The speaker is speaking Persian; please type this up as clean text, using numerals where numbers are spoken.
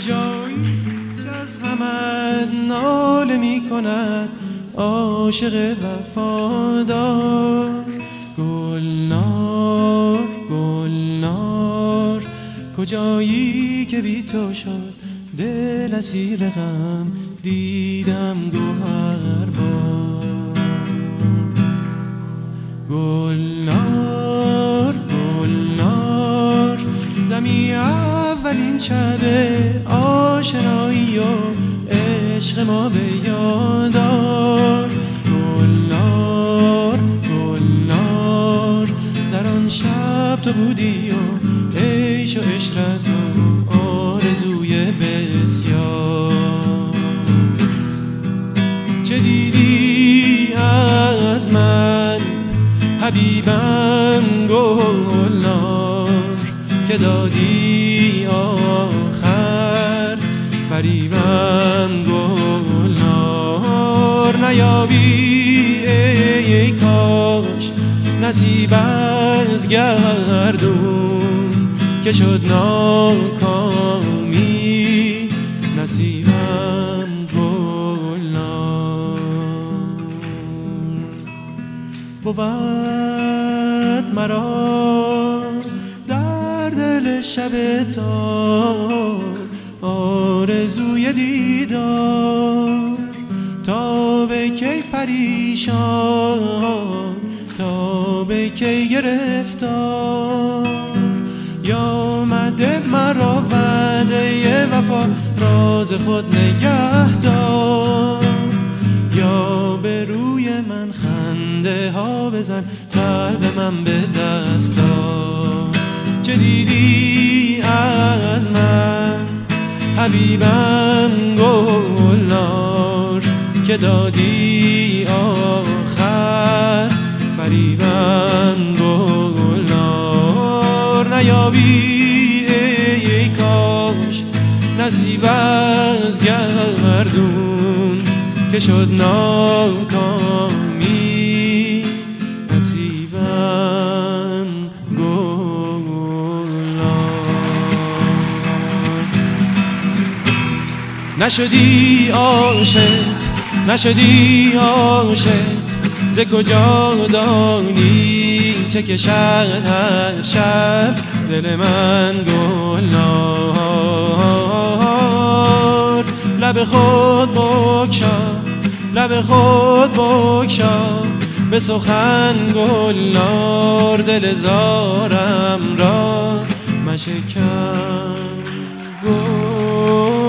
کجایی که از غمت ناله می کند عاشق وفادار؟ گلنار گلنار کجایی که بی تو شد دل اسیر غم دیدم گوهر بار؟ گلنار گلنار دمی اولین شب آشنایی و عشق ما به یادار. گلنار گلنار در آن شب تو بودی و عیش و عشرت و آرزوی بسیار. چه دیدی از من حبیبم گلنار که دادی آخر فریبم گلنار؟ نیابی ای کاش نصیب از گردون که شد ناکامی نصیبم گلنار. بود مرا در دل شب تار آرزوی دیدار، تا به کی پریشان تا به کی گرفتار. یا مده مرا وعده وفا راز خود نگه دار، یا به روی من خنده ها بزن قلب من به دست دار. چه دیدی از من حبیبم گلنار که دادی آخر فریبم گلنار؟ نیابی ای کاش نصیب از گردون که شد ناکامی نصیبم گلنار. نشدی عاشق ز کجا دانی چه کشد هر شب دل من گلنار؟ لب خود بگشا به سخن گلنار، دل زارم را مشکن گل